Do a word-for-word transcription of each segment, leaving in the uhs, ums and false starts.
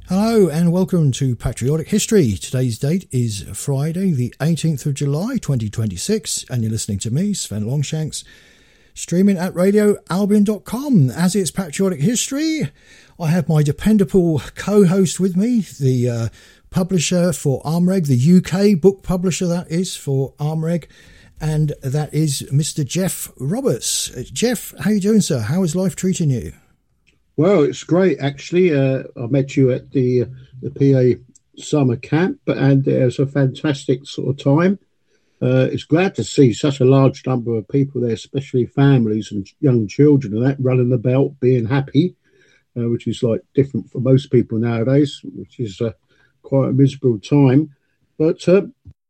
Hello and welcome to Patriotic History. Today's date is Friday the eighteenth of July twenty twenty-six and you're listening to me, Sven Longshanks, streaming at radio albion dot com. As it's Patriotic History, I have my dependable co-host with me, the uh, publisher for Armreg, the U K book publisher that is for Armreg, and that is Mister Jeff Roberts. Uh, Jeff, how are you doing, sir? How is life treating you? Well, it's great, actually. Uh, I met you at the uh, the P A summer camp, and it was a fantastic sort of time. Uh, it's glad to see such a large number of people there, especially families and young children, and that running about, being happy, uh, which is like different for most people nowadays, which is uh, quite a miserable time. But uh,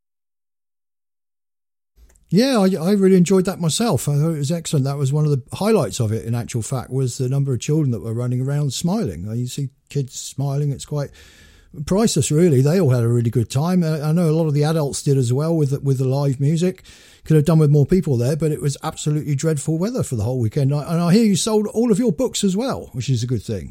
Yeah, I, I really enjoyed that myself. I thought it was excellent. That was one of the highlights of it, in actual fact, was the number of children that were running around smiling. You see kids smiling. It's quite priceless, really. They all had a really good time. I know a lot of the adults did as well with the, with the live music. Could have done with more people there, but it was absolutely dreadful weather for the whole weekend. And I hear you sold all of your books as well, which is a good thing.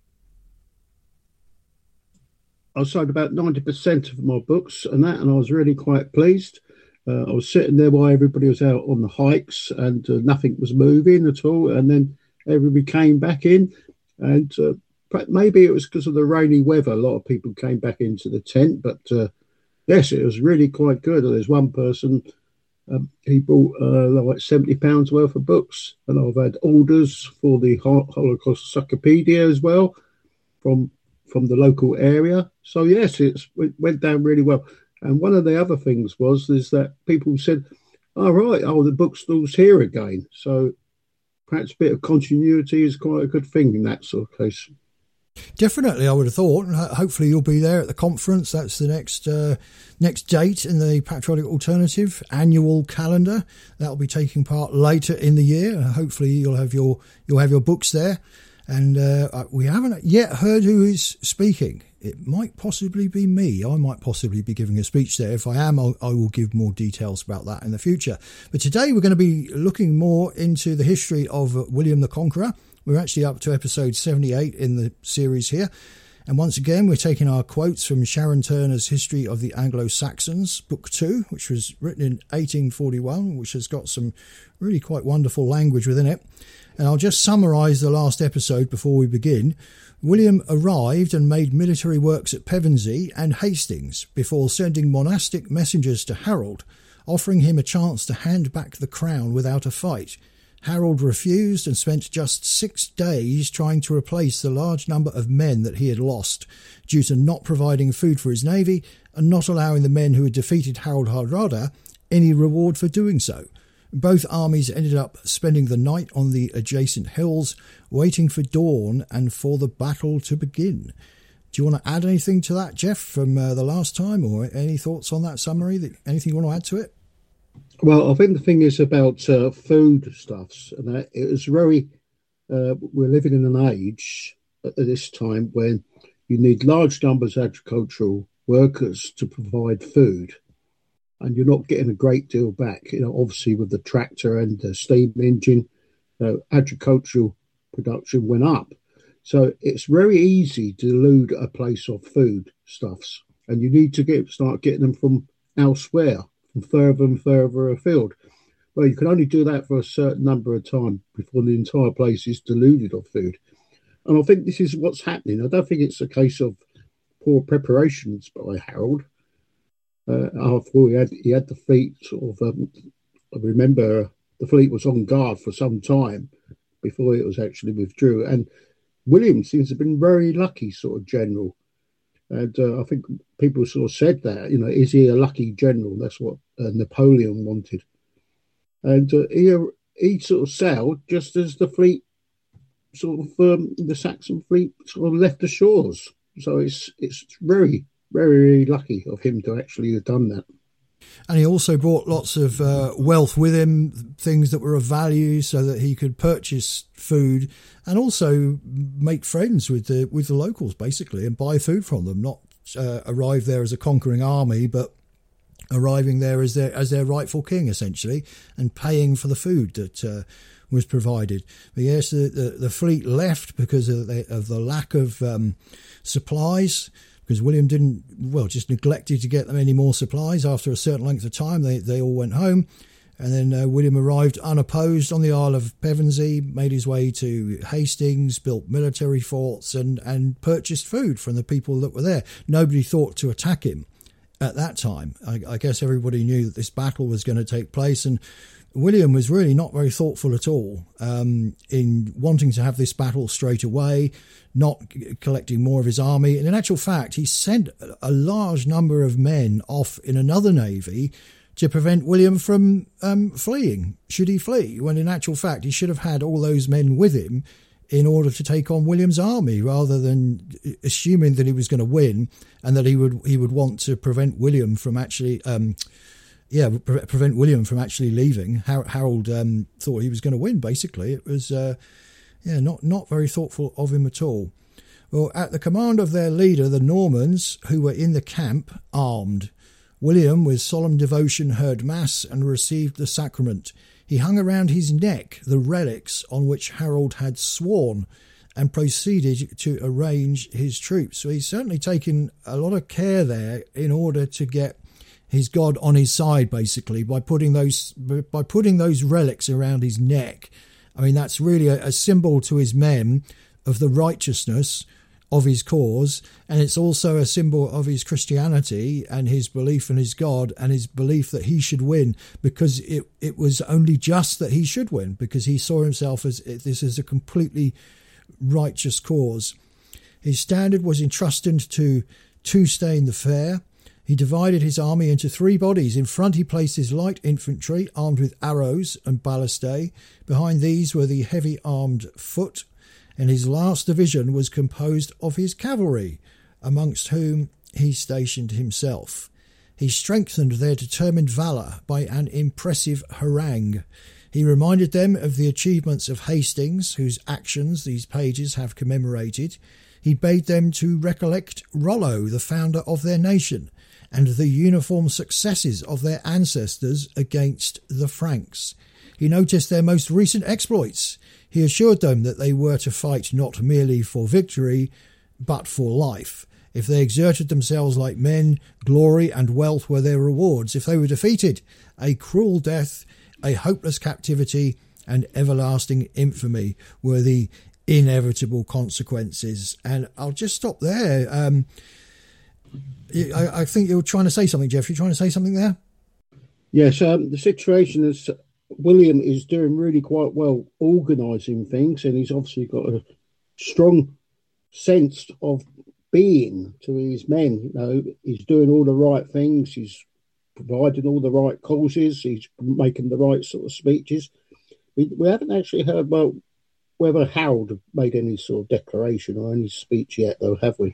I sold about ninety percent of my books and that, and I was really quite pleased. Uh, I was sitting there while everybody was out on the hikes and uh, nothing was moving at all. And then everybody came back in, and uh, maybe it was because of the rainy weather. A lot of people came back into the tent, but uh, yes, it was really quite good. There's one person, um, he bought uh, like seventy pounds worth of books, and I've had orders for the Holocaust Encyclopedia as well from from the local area. So yes, it's, it went down really well. And one of the other things was is that people said, "All oh, right, oh, the bookstall's here again." So perhaps a bit of continuity is quite a good thing in that sort of case. Definitely, I would have thought. Hopefully, you'll be there at the conference. That's the next uh, next date in the Patriotic Alternative annual calendar. That'll be taking part later in the year. Hopefully, you'll have your you'll have your books there. And uh, we haven't yet heard who is speaking. It might possibly be me. I might possibly be giving a speech there. If I am, I'll, I will give more details about that in the future. But today we're going to be looking more into the history of William the Conqueror. We're actually up to episode seventy-eight in the series here. And once again, we're taking our quotes from Sharon Turner's History of the Anglo-Saxons, Book two, which was written in eighteen forty-one, which has got some really quite wonderful language within it. And I'll just summarise the last episode before we begin. William arrived and made military works at Pevensey and Hastings before sending monastic messengers to Harold, offering him a chance to hand back the crown without a fight. Harold refused and spent just six days trying to replace the large number of men that he had lost due to not providing food for his navy and not allowing the men who had defeated Harold Hardrada any reward for doing so. Both armies ended up spending the night on the adjacent hills, waiting for dawn and for the battle to begin. Do you want to add anything to that, Jeff, from uh, the last time, or any thoughts on that summary? That, anything you want to add to it? Well, I think the thing is about uh, food stuffs, and that it was very. Uh, we're living in an age at this time when you need large numbers of agricultural workers to provide food. And you're not getting a great deal back. You know, obviously with the tractor and the steam engine, uh, agricultural production went up. So it's very easy to elude a place of food stuffs, and you need to get start getting them from elsewhere, from further and further afield. Well, you can only do that for a certain number of time before the entire place is deluded of food. And I think this is what's happening. I don't think it's a case of poor preparations by Harold. Uh, after he had, he had the fleet sort of, um, I remember the fleet was on guard for some time before it was actually withdrew. And William seems to have been very lucky sort of general. And uh, I think people sort of said that, you know, is he a lucky general? That's what uh, Napoleon wanted. And uh, he, he sort of sailed just as the fleet, sort of um, the Saxon fleet sort of left the shores. So it's it's very... Very, very lucky of him to actually have done that. And he also brought lots of uh, wealth with him, things that were of value, so that he could purchase food and also make friends with the with the locals, basically, and buy food from them. Not uh, arrive there as a conquering army, but arriving there as their as their rightful king, essentially, and paying for the food that uh, was provided. But yes, the, the, the fleet left because of the, of the lack of um, supplies, because William didn't, well, just neglected to get them any more supplies. After a certain length of time, they, they all went home. And then uh, William arrived unopposed on the Isle of Pevensey, made his way to Hastings, built military forts and, and purchased food from the people that were there. Nobody thought to attack him at that time. I, I guess everybody knew that this battle was going to take place, and William was really not very thoughtful at all um, in wanting to have this battle straight away, not collecting more of his army. And in actual fact, he sent a large number of men off in another navy to prevent William from um, fleeing, should he flee, when in actual fact he should have had all those men with him in order to take on William's army, rather than assuming that he was going to win and that he would he would want to prevent William from actually, um, yeah, pre- prevent William from actually leaving. Har- Harold um, thought he was going to win. Basically, it was, uh, yeah, not not very thoughtful of him at all. Well, at the command of their leader, the Normans, who were in the camp armed, William, with solemn devotion, heard Mass and received the sacrament. He hung around his neck the relics on which Harold had sworn and proceeded to arrange his troops. So he's certainly taken a lot of care there in order to get his God on his side, basically, by putting those by putting those relics around his neck. I mean, that's really a, a symbol to his men of the righteousness of his cause, and it's also a symbol of his Christianity and his belief in his God and his belief that he should win, because it, it was only just that he should win, because he saw himself as this is a completely righteous cause. His standard was entrusted to Tustein the Fair. He divided his army into three bodies. In front he placed his light infantry armed with arrows and ballistae. Behind these were the heavy armed foot, and his last division was composed of his cavalry, amongst whom he stationed himself. He strengthened their determined valour by an impressive harangue. He reminded them of the achievements of Hastings, whose actions these pages have commemorated. He bade them to recollect Rollo, the founder of their nation, and the uniform successes of their ancestors against the Franks. He noticed their most recent exploits. He assured them that they were to fight not merely for victory, but for life. If they exerted themselves like men, glory and wealth were their rewards. If they were defeated, a cruel death, a hopeless captivity, and everlasting infamy were the inevitable consequences. And I'll just stop there. Um, I, I think you're trying to say something, Jeff. You're trying to say something there? Yes, um, the situation is William is doing really quite well organising things, and he's obviously got a strong sense of being to his men. You know, he's doing all the right things, he's providing all the right causes, he's making the right sort of speeches. We, we haven't actually heard about whether Harold made any sort of declaration or any speech yet, though, have we?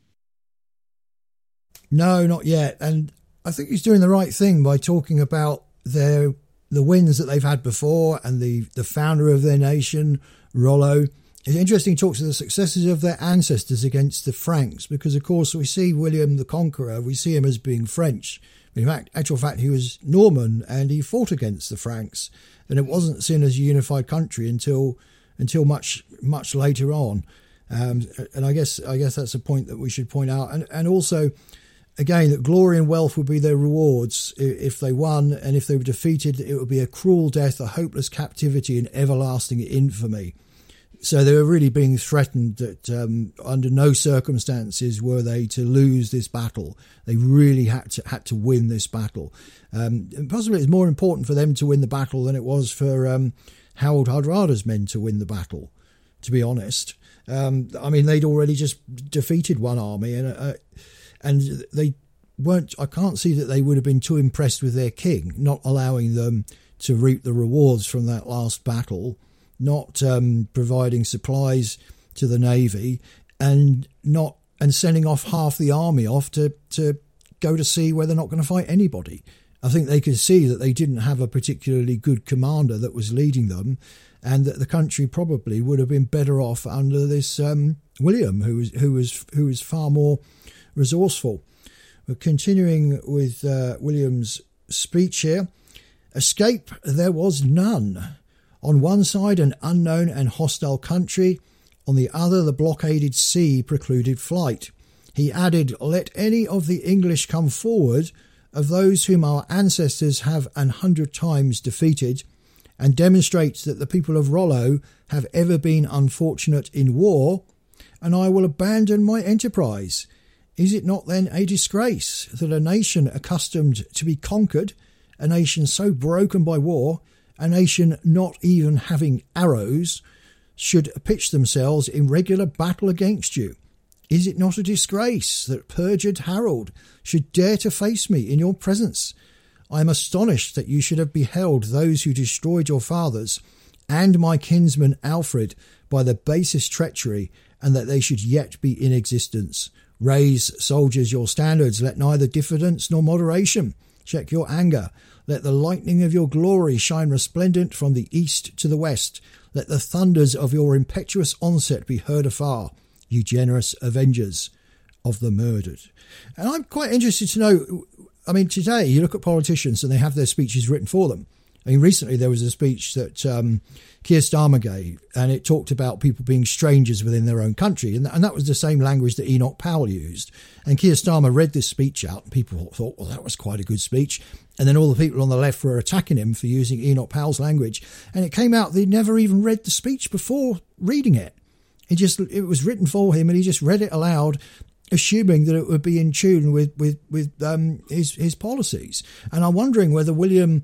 No, not yet. And I think he's doing the right thing by talking about their the wins that they've had before and the, the founder of their nation, Rollo. It's interesting he talks of the successes of their ancestors against the Franks, because, of course, we see William the Conqueror, we see him as being French. In fact, actual fact, he was Norman and he fought against the Franks. And it wasn't seen as a unified country until until much much later on. Um, and I guess I guess that's a point that we should point out. And and also, again, that glory and wealth would be their rewards if they won, and if they were defeated, it would be a cruel death, a hopeless captivity, and everlasting infamy. So they were really being threatened that um, under no circumstances were they to lose this battle. They really had to had to win this battle. Um, and possibly it's more important for them to win the battle than it was for um, Harold Hardrada's men to win the battle, to be honest. Um, I mean, they'd already just defeated one army, and uh, and they weren't. I can't see that they would have been too impressed with their king, not allowing them to reap the rewards from that last battle, not um, providing supplies to the navy, and not and sending off half the army off to, to go to sea where they're not going to fight anybody. I think they could see that they didn't have a particularly good commander that was leading them, and that the country probably would have been better off under this um, William, who was who was who was far more resourceful. We're continuing with uh, William's speech here. Escape there was none. On one side, an unknown and hostile country. On the other, the blockaded sea precluded flight. He added, let any of the English come forward, of those whom our ancestors have an hundred times defeated, and demonstrates that the people of Rollo have ever been unfortunate in war, and I will abandon my enterprise. Is it not then a disgrace that a nation accustomed to be conquered, a nation so broken by war, a nation not even having arrows, should pitch themselves in regular battle against you? Is it not a disgrace that perjured Harold should dare to face me in your presence? I am astonished that you should have beheld those who destroyed your fathers and my kinsman Alfred by the basest treachery, and that they should yet be in existence. Raise, soldiers, your standards. Let neither diffidence nor moderation check your anger. Let the lightning of your glory shine resplendent from the east to the west. Let the thunders of your impetuous onset be heard afar, you generous avengers of the murdered. And I'm quite interested to know, I mean, today you look at politicians and they have their speeches written for them. I mean, recently there was a speech that um, Keir Starmer gave, and it talked about people being strangers within their own country. And, th- and that was the same language that Enoch Powell used. And Keir Starmer read this speech out, and people thought, well, that was quite a good speech. And then all the people on the left were attacking him for using Enoch Powell's language. And it came out they'd never even read the speech before reading it. It just it was written for him, and he just read it aloud, assuming that it would be in tune with with with um, his his policies. And I'm wondering whether William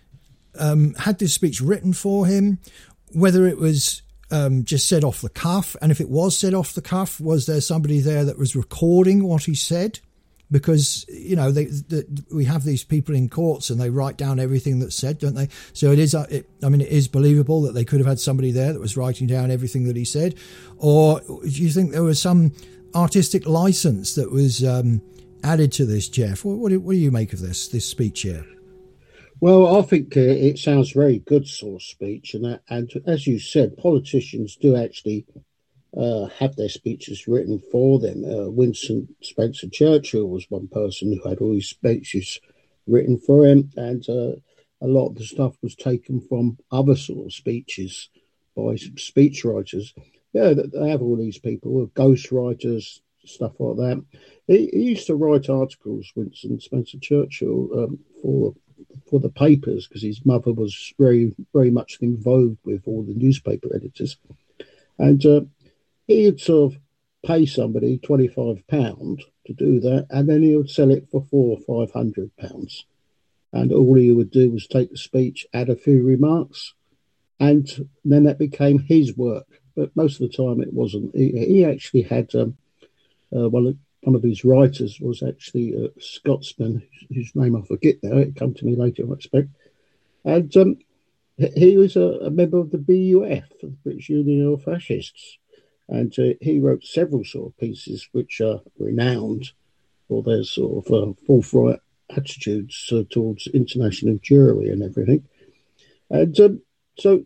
um, had this speech written for him, whether it was um, just said off the cuff, and if it was said off the cuff, was there somebody there that was recording what he said? Because, you know, they, the, we have these people in courts and they write down everything that's said, don't they? So it is, it, I mean, it is believable that they could have had somebody there that was writing down everything that he said. Or do you think there was some artistic license that was um, added to this, Jeff? What, what, do, what do you make of this, this speech here? Well, I think uh, it sounds very good sort of speech. And, that, and as you said, politicians do actually Uh, have their speeches written for them. Uh, Winston Spencer Churchill was one person who had all his speeches written for him, and uh, a lot of the stuff was taken from other sort of speeches by speechwriters. Yeah, they have all these people, ghostwriters, stuff like that. He, he used to write articles, Winston Spencer Churchill, um, for for the papers, because his mother was very, very much involved with all the newspaper editors. And uh, he'd sort of pay somebody twenty-five pounds to do that, and then he would sell it for four or five hundred pounds. And all he would do was take the speech, add a few remarks, and then that became his work. But most of the time it wasn't. He, he actually had um, uh, one, of, one of his writers was actually a Scotsman, whose name I forget now. It come to me later, I expect. And um, he was a, a member of the B U F, the British Union of Fascists. And uh, he wrote several sort of pieces which are renowned for their sort of uh, forthright attitudes uh, towards international Jewry and everything. And um, so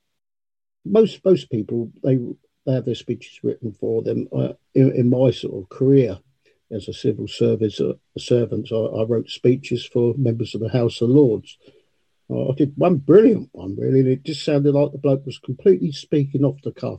most most people, they, they have their speeches written for them. Uh, in, in my sort of career as a civil service uh, a servant, I, I wrote speeches for members of the House of Lords. Uh, I did one brilliant one, really, and it just sounded like the bloke was completely speaking off the cuff.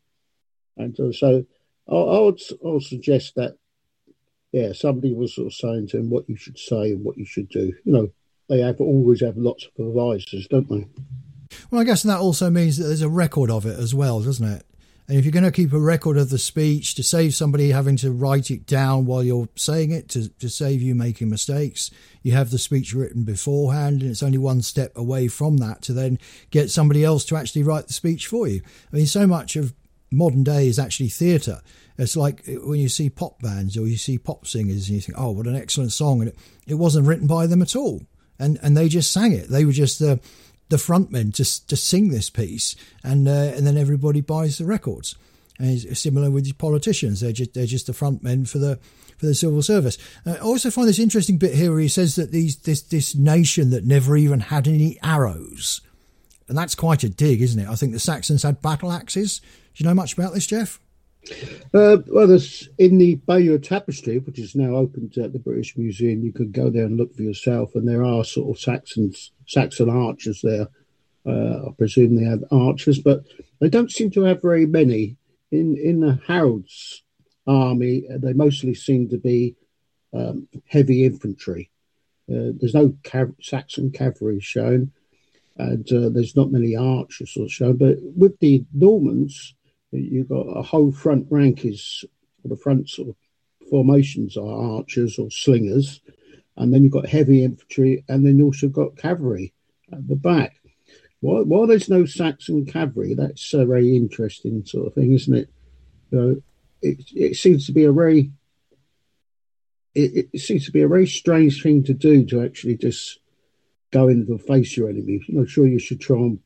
And uh, so I, I, would, I would suggest that, yeah, somebody was sort of saying to him what you should say and what you should do. You know, they have always have lots of advisors, don't they? Well, I guess that also means that there's a record of it as well, doesn't it? And if you're going to keep a record of the speech to save somebody having to write it down while you're saying it, to, to save you making mistakes, you have the speech written beforehand, and it's only one step away from that to then get somebody else to actually write the speech for you. I mean, so much of modern day is actually theatre. It's like when you see pop bands or you see pop singers and you think, oh, what an excellent song. And it, it wasn't written by them at all. And and they just sang it. They were just the the frontmen to, to sing this piece. And uh, and then everybody buys the records. And it's similar with the politicians. They're just, they're just the frontmen for the for the civil service. Uh, I also find this interesting bit here where he says that these this this nation that never even had any arrows. And that's quite a dig, isn't it? I think the Saxons had battle axes. Do you know much about this, Jeff? Uh, well, there's in the Bayeux Tapestry, which is now open at the British Museum. You could go there and look for yourself, and there are sort of Saxons, Saxon archers there Uh, I presume they had archers, but they don't seem to have very many. In in the Harold's army, they mostly seem to be um, heavy infantry. Uh, there's no cav- Saxon cavalry shown, and uh, there's not many archers sort of shown. But with the Normans, you've got a whole front rank is the front sort of formations are archers or slingers, and then you've got heavy infantry, and then you also got cavalry at the back. While, while there's no Saxon cavalry, that's a very interesting sort of thing, isn't it? You know, it it seems to be a very it, it seems to be a very strange thing to do, to actually just go in and face your enemy. I'm not sure you should try and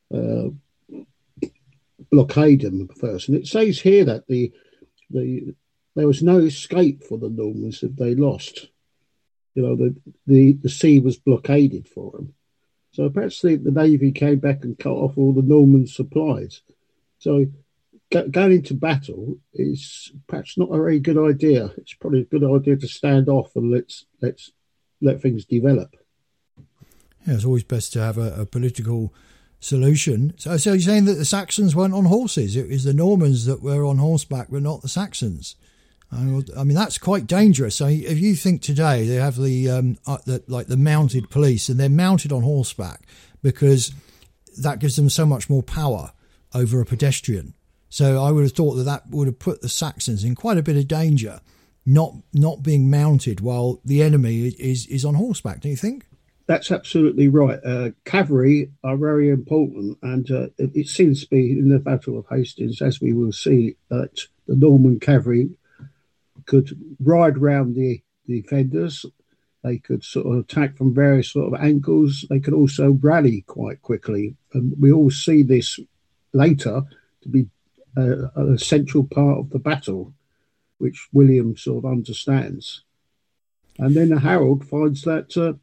uh, blockade them first. And it says here that the the there was no escape for the Normans if they lost. You know, the the, the sea was blockaded for them. So perhaps the, the Navy came back and cut off all the Norman supplies. So go, going into battle is perhaps not a very good idea. It's probably a good idea to stand off and let's let's let things develop. Yeah, it's always best to have a, a political solution. So, so you're saying that the Saxons weren't on horses? It was the Normans that were on horseback, but not the Saxons. I mean, that's quite dangerous. So if you think today they have the, um, uh, the like the mounted police, and they're mounted on horseback because that gives them so much more power over a pedestrian. So I would have thought that that would have put the Saxons in quite a bit of danger, not not being mounted while the enemy is, is on horseback. Do you think? That's absolutely right. Uh, cavalry are very important, and uh, it, it seems to be in the Battle of Hastings, as we will see, that the Norman cavalry could ride round the, the defenders. They could sort of attack from various sort of angles. They could also rally quite quickly. And we all see this later to be a, an essential part of the battle, which William sort of understands. And then Harold finds that uh,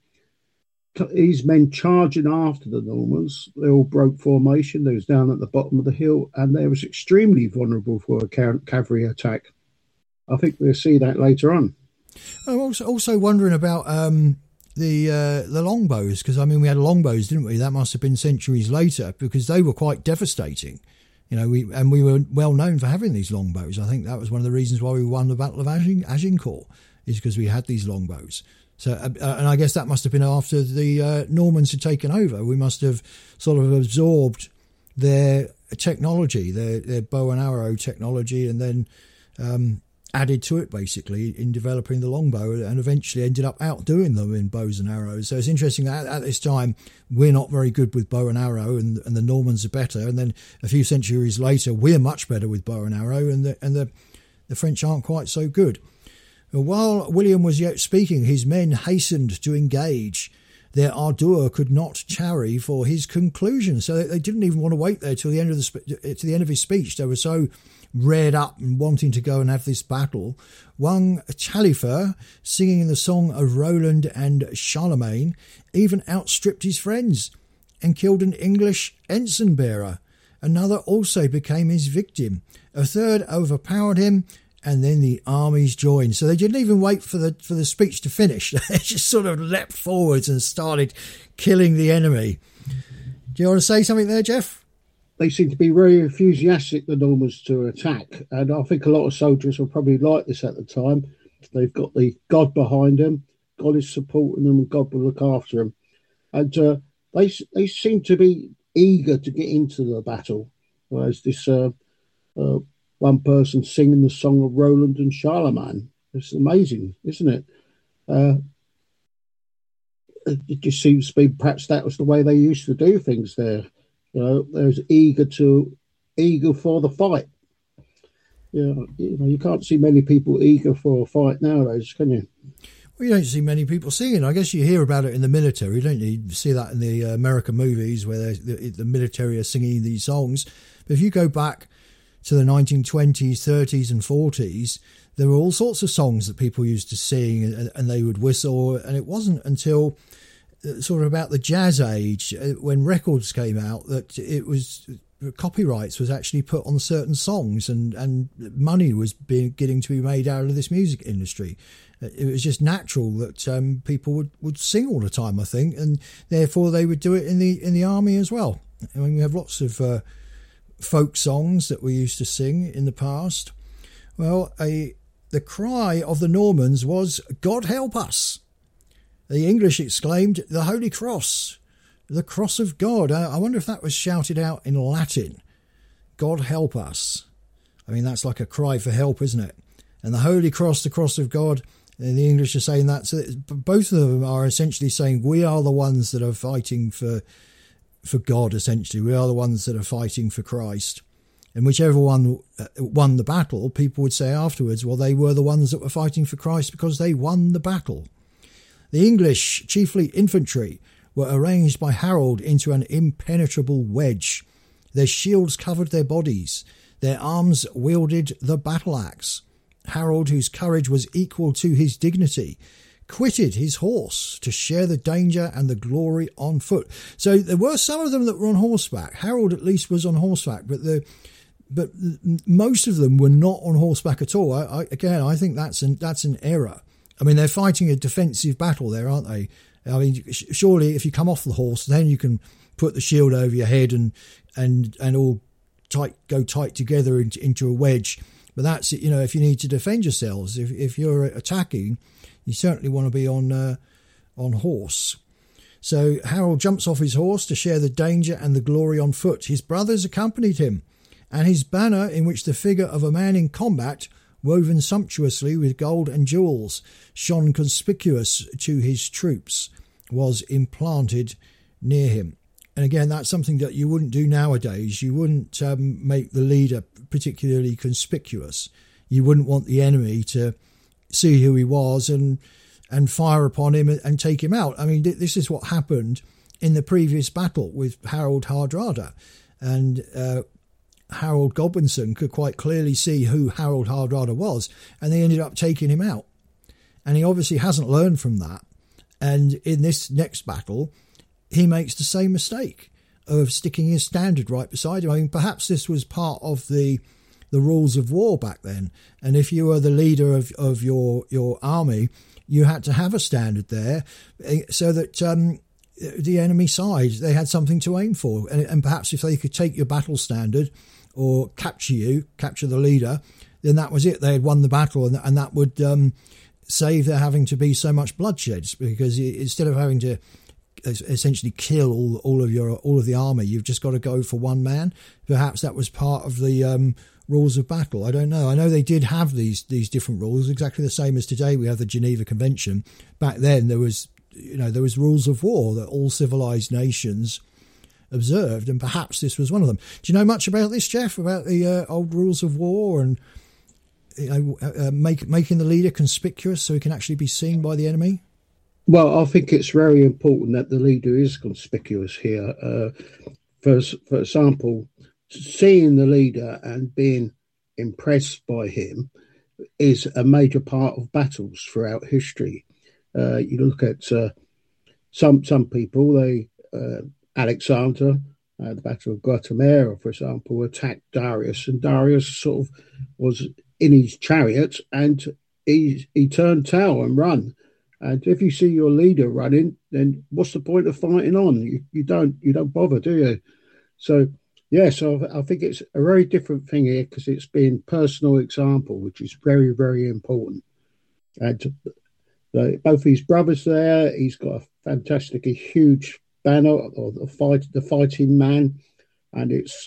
his men charging after the Normans, they all broke formation. They was down at the bottom of the hill, and they was extremely vulnerable for a cavalry attack. I think we'll see that later on. I'm also, also wondering about um, the uh, the longbows, because, I mean, we had longbows, didn't we? That must have been centuries later, because they were quite devastating. You know, we and we were well known for having these longbows. I think that was one of the reasons why we won the Battle of Agin- Agincourt, is because we had these longbows. So, uh, and I guess that must have been after the uh, Normans had taken over. We must have sort of absorbed their technology, their, their bow and arrow technology, and then um, added to it, basically, in developing the longbow, and eventually ended up outdoing them in bows and arrows. So it's interesting that at this time, we're not very good with bow and arrow, and, and the Normans are better. And then a few centuries later, we're much better with bow and arrow, and the, and the, the French aren't quite so good. While William was yet speaking, his men hastened to engage. Their ardour could not tarry for his conclusion, so they didn't even want to wait there till the end of the to the end of his speech. They were so reared up and wanting to go and have this battle. One Taillefer, singing the song of Roland and Charlemagne, even outstripped his friends and killed an English ensign bearer. Another also became his victim. A third overpowered him, and then the armies joined. So they didn't even wait for the for the speech to finish. They just sort of leapt forwards and started killing the enemy. Do you want to say something there, Jeff? They seem to be very enthusiastic, the Normans, to attack. And I think a lot of soldiers were probably like this at the time. They've got the God behind them. God is supporting them, and God will look after them. And uh, they they seem to be eager to get into the battle. Whereas this uh, uh, one person singing the song of Roland and Charlemagne. It's amazing, isn't it? Uh, it just seems to be perhaps that was the way they used to do things there. You know, they was eager to eager for the fight. You know, you know, you can't see many people eager for a fight nowadays, can you? Well, you don't see many people singing. I guess you hear about it in the military, don't you? You see that in the American movies where the, the military are singing these songs. But if you go back to the nineteen twenties, thirties and forties, there were all sorts of songs that people used to sing, and, and they would whistle. And it wasn't until sort of about the jazz age, when records came out, that it was copyrights was actually put on certain songs, and, and money was being getting to be made out of this music industry. It was just natural that um, people would, would sing all the time, I think, and therefore they would do it in the in the army as well. I mean, we have lots of uh, folk songs that we used to sing in the past. Well, a the cry of the Normans was, "God help us!" The English exclaimed, "The Holy Cross, the Cross of God." I wonder if that was shouted out in Latin. God help us. I mean, that's like a cry for help, isn't it? And the Holy Cross, the Cross of God, and the English are saying that. So both of them are essentially saying, we are the ones that are fighting for for God, essentially. We are the ones that are fighting for Christ. And whichever one won the battle, people would say afterwards, well, they were the ones that were fighting for Christ because they won the battle. The English, chiefly infantry, were arranged by Harold into an impenetrable wedge. Their shields covered their bodies. Their arms wielded the battle axe. Harold, whose courage was equal to his dignity, quitted his horse to share the danger and the glory on foot. So there were some of them that were on horseback. Harold at least was on horseback, but the but most of them were not on horseback at all. I, I, again, I think that's an that's an error. I mean, they're fighting a defensive battle there, aren't they? I mean, surely if you come off the horse, then you can put the shield over your head and and and all tight go tight together into, into a wedge. But that's, you know, if you need to defend yourselves, if if you're attacking, you certainly want to be on uh, on horse. So Harold jumps off his horse to share the danger and the glory on foot. His brothers accompanied him, and his banner, in which the figure of a man in combat, woven sumptuously with gold and jewels, shone conspicuous to his troops, was implanted near him. And again, that's something that you wouldn't do nowadays. You wouldn't um, make the leader particularly conspicuous. You wouldn't want the enemy to see who he was and and fire upon him and take him out. I mean, this is what happened in the previous battle with Harold Hardrada. And uh, Harold Godwinson could quite clearly see who Harold Hardrada was, and they ended up taking him out. And he obviously hasn't learned from that. And in this next battle, he makes the same mistake of sticking his standard right beside him. I mean, perhaps this was part of the the rules of war back then. And if you were the leader of, of your, your army, you had to have a standard there so that um, the enemy side, they had something to aim for. And, and perhaps if they could take your battle standard or capture you, capture the leader, then that was it. They had won the battle, and, and that would um, save there having to be so much bloodshed, because instead of having to essentially kill all all of your all of the army, you've just got to go for one man. Perhaps that was part of the um, rules of battle. I don't know. I know they did have these these different rules, exactly the same as today we have the Geneva Convention. Back then there was, you know, there was rules of war that all civilized nations observed, and perhaps this was one of them. Do you know much about this, Jeff, about the uh, old rules of war and, you know, uh, make, making the leader conspicuous so he can actually be seen by the enemy? Well, I think it's very important that the leader is conspicuous here. Uh, for, for example, seeing the leader and being impressed by him is a major part of battles throughout history. Uh, you look at uh, some some people, they uh, Alexander, uh, the Battle of Guatemala, for example, attacked Darius, and Darius sort of was in his chariot and he he turned tail and run. And if you see your leader running, then what's the point of fighting on? You, you don't you don't bother, do you? So, yes, I, I think it's a very different thing here, because it's been personal example, which is very, very important. And the, both his brothers there, he's got a fantastic, a huge banner, or the fight, the fighting man, and it's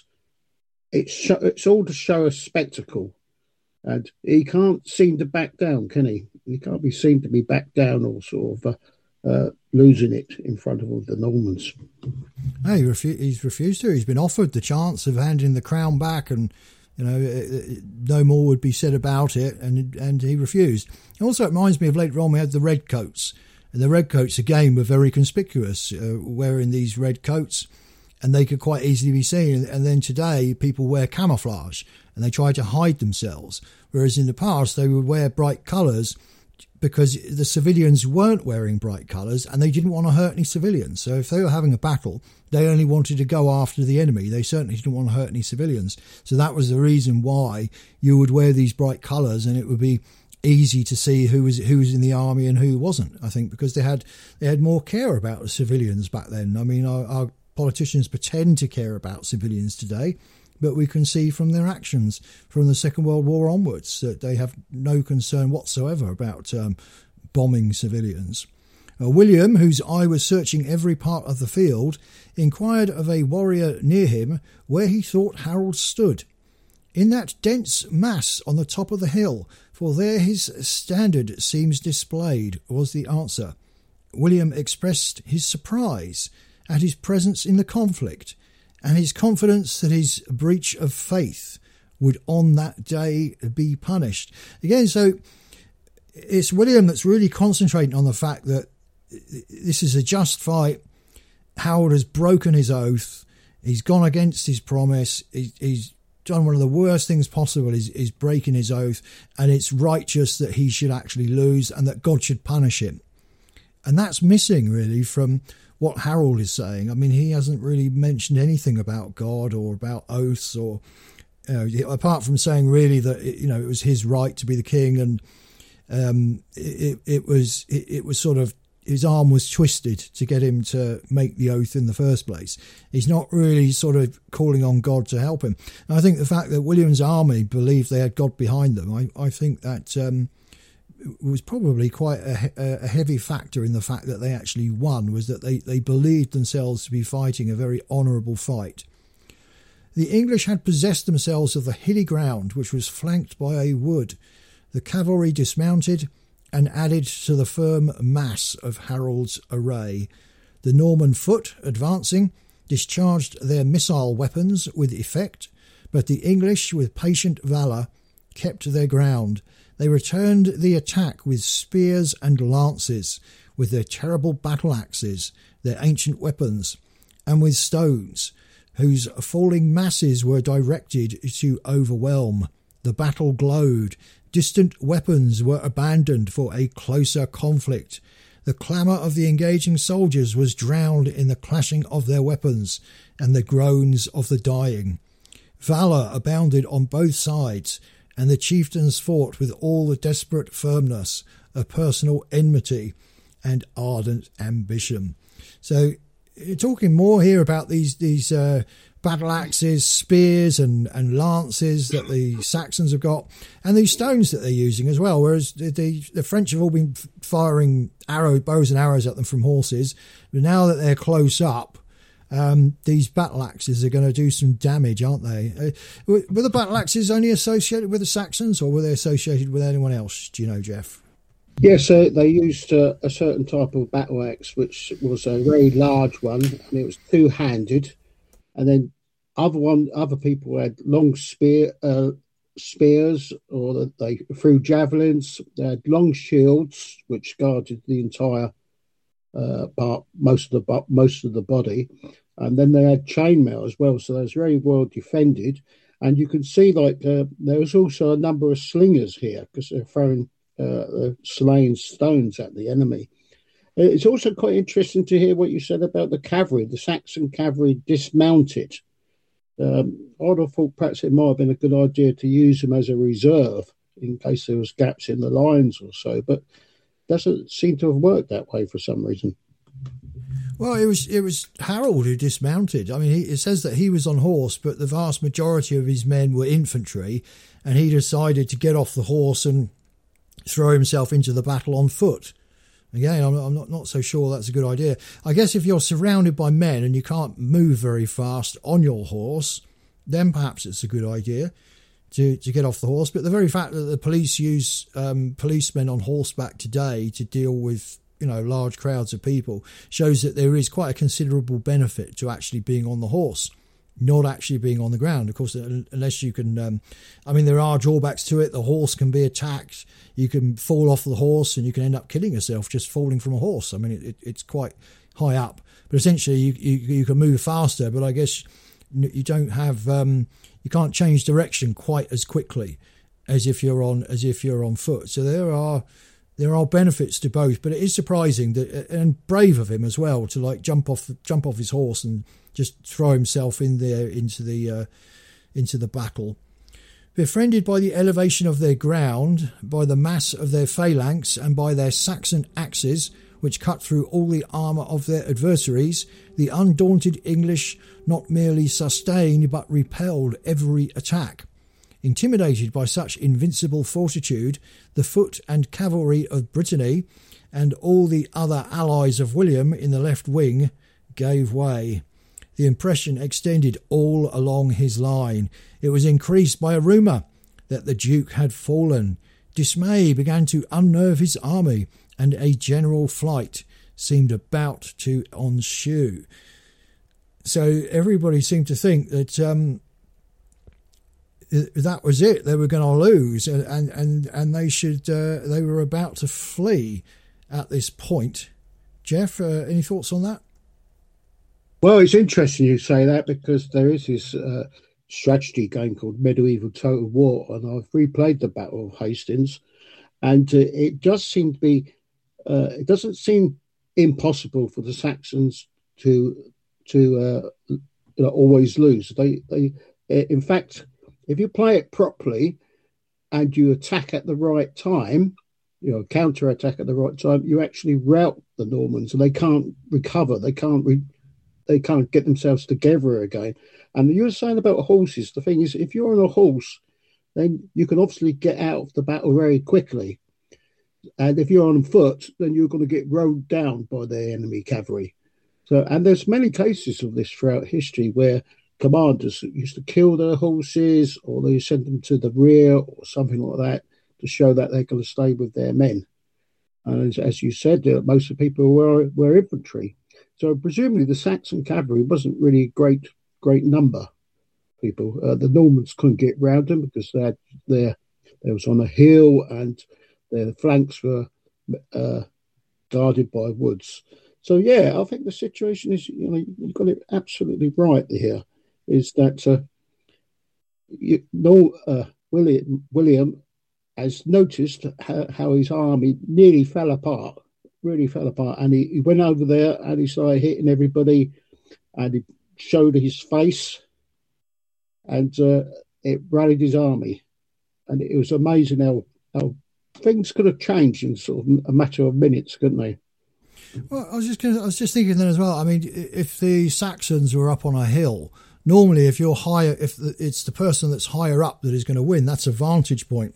it's it's all to show a spectacle. And he can't seem to back down, can he? He can't be seen to be back down or sort of uh, uh, losing it in front of all the Normans. No, he refu- he's refused to. He's been offered the chance of handing the crown back, and, you know, it, it, no more would be said about it, and and he refused. Also, it reminds me of later on we had the redcoats, and the redcoats again were very conspicuous, uh, wearing these red coats, and they could quite easily be seen. And then today, people wear camouflage, and they try to hide themselves. Whereas in the past, they would wear bright colours because the civilians weren't wearing bright colours and they didn't want to hurt any civilians. So if they were having a battle, they only wanted to go after the enemy. They certainly didn't want to hurt any civilians. So that was the reason why you would wear these bright colours, and it would be easy to see who was who was in the army and who wasn't, I think, because they had they had more care about the civilians back then. I mean, our, our politicians pretend to care about civilians today, but we can see from their actions from the Second World War onwards that they have no concern whatsoever about um, bombing civilians. Uh, William, whose eye was searching every part of the field, inquired of a warrior near him where he thought Harold stood. In that dense mass on the top of the hill, for there his standard seems displayed, was the answer. William expressed his surprise at his presence in the conflict and his confidence that his breach of faith would on that day be punished. Again, so it's William that's really concentrating on the fact that this is a just fight. Harold has broken his oath. He's gone against his promise. He, he's done one of the worst things possible, is, is breaking his oath, and it's righteous that he should actually lose and that God should punish him. And that's missing, really, from what Harold is saying. I mean, he hasn't really mentioned anything about God or about oaths, or you know, apart from saying really that, you know, it was his right to be the king, and um, it, it was it, it was sort of, his arm was twisted to get him to make the oath in the first place. He's not really sort of calling on God to help him. And I think the fact that William's army believed they had God behind them, I, I think that um, was probably quite a, a heavy factor in the fact that they actually won, was that they, they believed themselves to be fighting a very honourable fight. The English had possessed themselves of the hilly ground, which was flanked by a wood. The cavalry dismounted and added to the firm mass of Harold's array. The Norman foot, advancing, discharged their missile weapons with effect, but the English, with patient valour, kept their ground. They returned the attack with spears and lances, with their terrible battle-axes, their ancient weapons, and with stones, whose falling masses were directed to overwhelm. The battle glowed. Distant weapons were abandoned for a closer conflict. The clamour of the engaging soldiers was drowned in the clashing of their weapons and the groans of the dying. Valour abounded on both sides, and the chieftains fought with all the desperate firmness of personal enmity and ardent ambition. So, you're talking more here about these these uh, battle axes, spears and, and lances that the Saxons have got, and these stones that they're using as well, whereas the, the, the French have all been firing arrow, bows and arrows at them from horses. But now that they're close up, um, these battle axes are going to do some damage, aren't they? Uh, were, were the battle axes only associated with the Saxons, or were they associated with anyone else? Do you know, Jeff? Yes, uh, they used uh, a certain type of battle axe, which was a very large one, and it was two-handed. And then other one, other people had long spear uh, spears, or they threw javelins. They had long shields, which guarded the entire uh, part, most of the most of the body, and then they had chainmail as well. So they was very well defended. And you can see, like uh, there was also a number of slingers here because they're throwing. Uh, slaying stones at the enemy. It's also quite interesting to hear what you said about the cavalry. The Saxon cavalry dismounted. Um, I'd have thought perhaps it might have been a good idea to use them as a reserve in case there was gaps in the lines or so, but doesn't seem to have worked that way for some reason. Well, it was it was Harold who dismounted. I mean, he, it says that he was on horse, but the vast majority of his men were infantry, and he decided to get off the horse and throw himself into the battle on foot. Again, I'm, I'm not, not so sure that's a good idea. I guess if you're surrounded by men and you can't move very fast on your horse, then perhaps it's a good idea to, to get off the horse. But the very fact that the police use um, policemen on horseback today to deal with, you know, large crowds of people shows that there is quite a considerable benefit to actually being on the horse, not actually being on the ground. Of course, unless you can, um, I mean, there are drawbacks to it. The horse can be attacked. You can fall off the horse and you can end up killing yourself just falling from a horse. I mean, it, it, it's quite high up, but essentially you, you, you can move faster, but I guess you don't have, um, you can't change direction quite as quickly as if you're on, as if you're on foot. So there are, there are benefits to both, but it is surprising that, and brave of him as well, to like jump off, jump off his horse and just throw himself in there into the uh, into the battle. Befriended by the elevation of their ground, by the mass of their phalanx, and by their Saxon axes, which cut through all the armour of their adversaries, the undaunted English not merely sustained but repelled every attack. Intimidated by such invincible fortitude, the foot and cavalry of Brittany and all the other allies of William in the left wing gave way. The impression extended all along his line. It was increased by a rumour that the Duke had fallen. Dismay began to unnerve his army, and a general flight seemed about to ensue. So everybody seemed to think that um, that was it. They were going to lose, and and and, and they should. Uh, they were about to flee at this point. Jeff, uh, any thoughts on that? Well, it's interesting you say that, because there is this uh, strategy game called Medieval Total War, and I've replayed the Battle of Hastings, and uh, it does seem to be. Uh, it doesn't seem impossible for the Saxons to to uh, you know, always lose. They they in fact, if you play it properly and you attack at the right time, you know, counter attack at the right time, you actually rout the Normans, and they can't recover. They can't re- they can't get themselves together again. And you were saying about horses. The thing is, if you're on a horse, then you can obviously get out of the battle very quickly. And if you're on foot, then you're going to get rowed down by the enemy cavalry. So, and there's many cases of this throughout history where commanders used to kill their horses, or they send them to the rear or something like that to show that they're going to stay with their men. And as, as you said, uh, most of the people were were infantry. So presumably the Saxon cavalry wasn't really a great great number. People, uh, the Normans couldn't get round them because they had their they was on a hill, and their flanks were uh, guarded by woods. So, yeah, I think the situation is, you know, you've got it absolutely right here, is that uh, you know, uh, William, William has noticed how, how his army nearly fell apart, really fell apart. And he, he went over there and he started hitting everybody, and he showed his face, and uh, it rallied his army. And it was amazing how, how things could have changed in sort of a matter of minutes, couldn't they? Well, I was just gonna, I was just thinking then as well. I mean, if the Saxons were up on a hill, normally if you're higher, if it's the person that's higher up that is going to win, that's a vantage point,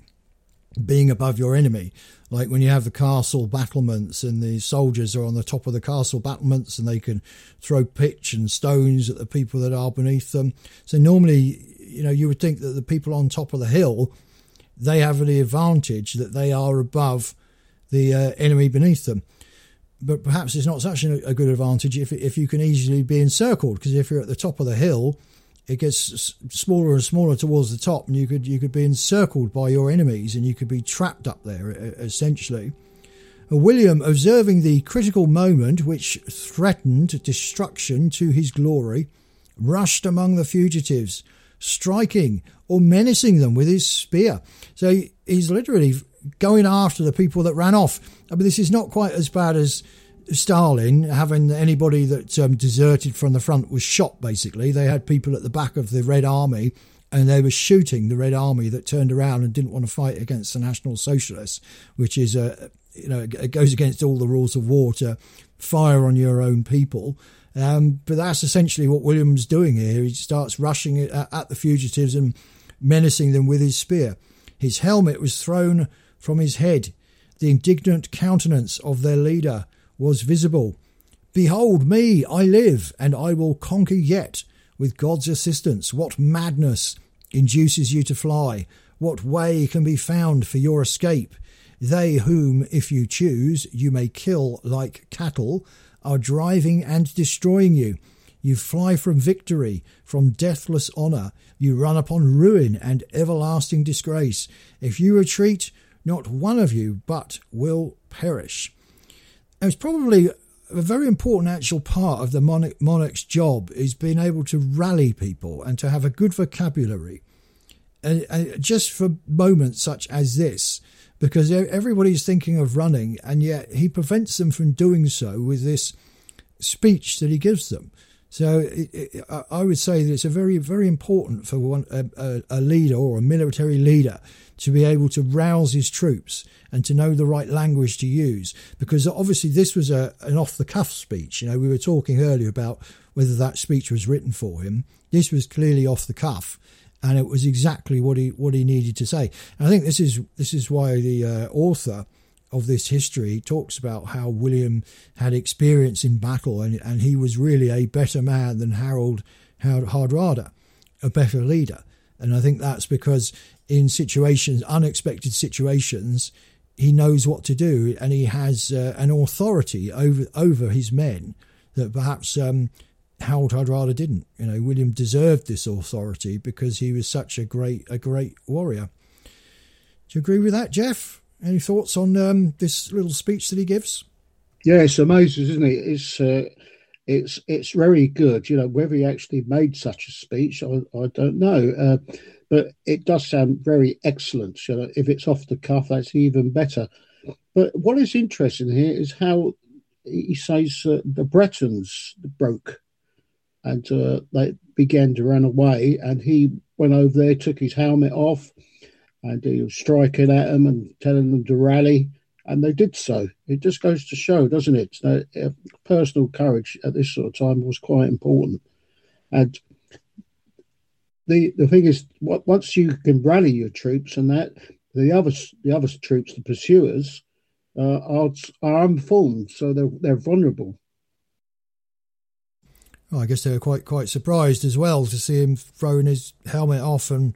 being above your enemy. Like when you have the castle battlements and the soldiers are on the top of the castle battlements and they can throw pitch and stones at the people that are beneath them. So normally, you know, you would think that the people on top of the hill, they have the advantage that they are above the uh, enemy beneath them. But perhaps it's not such a, a good advantage if if you can easily be encircled, because if you're at the top of the hill, it gets smaller and smaller towards the top, and you could you could be encircled by your enemies, and you could be trapped up there, essentially. William, observing the critical moment which threatened destruction to his glory, rushed among the fugitives, striking or menacing them with his spear. So he's literally going after the people that ran off. I mean, this is not quite as bad as Stalin having anybody that um, deserted from the front was shot, basically. They had people at the back of the Red Army, and they were shooting the Red Army that turned around and didn't want to fight against the National Socialists, which is, uh, you know, it goes against all the rules of war to fire on your own people. Um, but that's essentially what William's doing here. He starts rushing at, at the fugitives and menacing them with his spear. His helmet was thrown from his head. The indignant countenance of their leader was visible. "Behold me, I live, and I will conquer yet, with God's assistance. What madness induces you to fly? What way can be found for your escape? They whom, if you choose, you may kill like cattle, are driving and destroying you. You fly from victory, from deathless honour. You run upon ruin and everlasting disgrace. If you retreat, not one of you but will perish." And it's probably a very important actual part of the monarch, monarch's job is being able to rally people and to have a good vocabulary. And, and just for moments such as this, because everybody's thinking of running, and yet he prevents them from doing so with this speech that he gives them. So it, it, I would say that it's a very, very important for one, a, a leader or a military leader to be able to rouse his troops and to know the right language to use. Because obviously this was a, an off-the-cuff speech. You know, we were talking earlier about whether that speech was written for him. This was clearly off the cuff, and it was exactly what he what he needed to say. And I think this is this is why the uh, author of this history talks about how William had experience in battle, and, and he was really a better man than Harold Hardrada, a better leader. And I think that's because in situations, unexpected situations, he knows what to do, and he has uh, an authority over over his men that perhaps um, Harold Hardrada didn't. You know, William deserved this authority because he was such a great a great warrior. Do you agree with that, Jeff? Any thoughts on um, this little speech that he gives? Yeah, it's amazing, isn't it? It's uh, it's it's very good. You know, whether he actually made such a speech, I, I don't know. Uh, but it does sound very excellent. You know, if it's off the cuff, that's even better. But what is interesting here is how he says uh, the Bretons broke and uh, they began to run away, and he went over there, took his helmet off, and he was striking at them and telling them to rally, and they did so. It just goes to show, doesn't it? So, uh, personal courage at this sort of time was quite important. And the the thing is, what, once you can rally your troops and that, the other the other troops, the pursuers, uh, are are unformed, so they're they're vulnerable. Well, I guess they were quite quite surprised as well to see him throwing his helmet off and,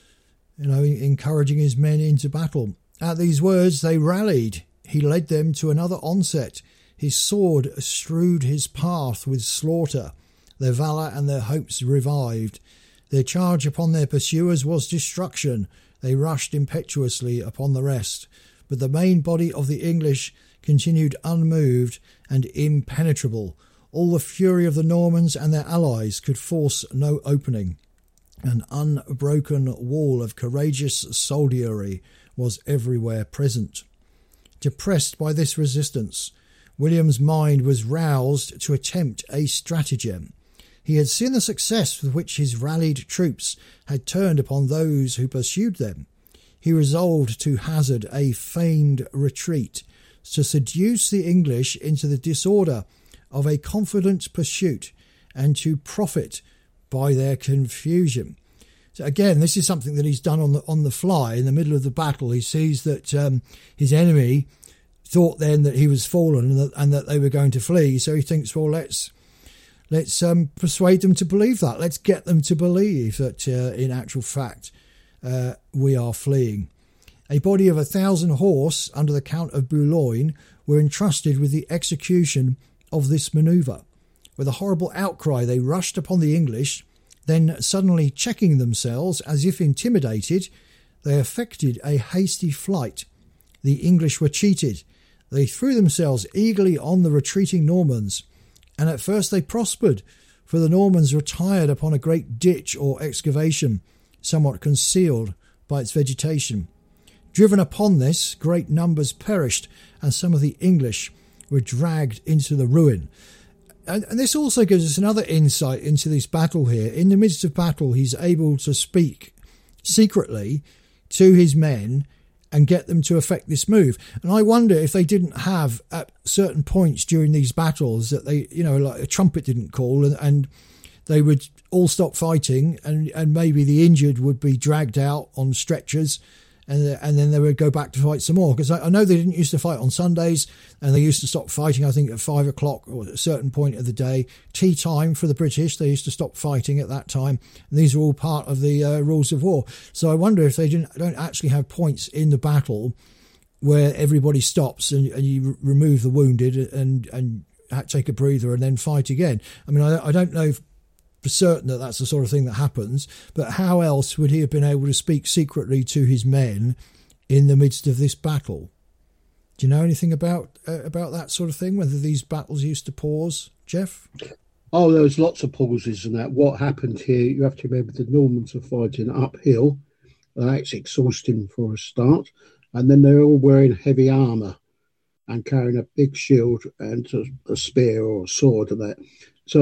you know, encouraging his men into battle. At these words, they rallied. He led them to another onset. His sword strewed his path with slaughter. Their valour and their hopes revived. Their charge upon their pursuers was destruction. They rushed impetuously upon the rest. But the main body of the English continued unmoved and impenetrable. All the fury of the Normans and their allies could force no opening. An unbroken wall of courageous soldiery was everywhere present. Depressed by this resistance, William's mind was roused to attempt a stratagem. He had seen the success with which his rallied troops had turned upon those who pursued them. He resolved to hazard a feigned retreat, to seduce the English into the disorder of a confident pursuit, and to profit by their confusion. So again, this is something that he's done on the on the fly in the middle of the battle. He sees that um, his enemy thought then that he was fallen and that, and that they were going to flee. So he thinks, well, let's let's um, persuade them to believe that. Let's get them to believe that uh, in actual fact uh, we are fleeing. A body of a thousand horse under the Count of Boulogne were entrusted with the execution of this manoeuvre. With a horrible outcry, they rushed upon the English. Then, suddenly checking themselves as if intimidated, they effected a hasty flight. The English were cheated. They threw themselves eagerly on the retreating Normans, and at first they prospered, for the Normans retired upon a great ditch or excavation, somewhat concealed by its vegetation. Driven upon this, great numbers perished, and some of the English were dragged into the ruin. And, and this also gives us another insight into this battle here. In the midst of battle, he's able to speak secretly to his men and get them to effect this move. And I wonder if they didn't have at certain points during these battles that they, you know, like a trumpet didn't call and, and they would all stop fighting and, and maybe the injured would be dragged out on stretchers. And, and then they would go back to fight some more. Because I, I know they didn't used to fight on Sundays, and they used to stop fighting, I think, at five o'clock or at a certain point of the day. Tea time for the British, they used to stop fighting at that time. And these are all part of the uh, rules of war. So I wonder if they didn't don't actually have points in the battle where everybody stops and, and you remove the wounded and, and take a breather and then fight again. I mean, I, I don't know if for certain that that's the sort of thing that happens, but how else would he have been able to speak secretly to his men in the midst of this battle? Do you know anything about uh, about that sort of thing, whether these battles used to pause, Jeff? Oh, there was lots of pauses and that. What happened here, you have to remember the Normans are fighting uphill. That's exhausting for a start. And then they're all wearing heavy armour and carrying a big shield and a, a spear or a sword and that. So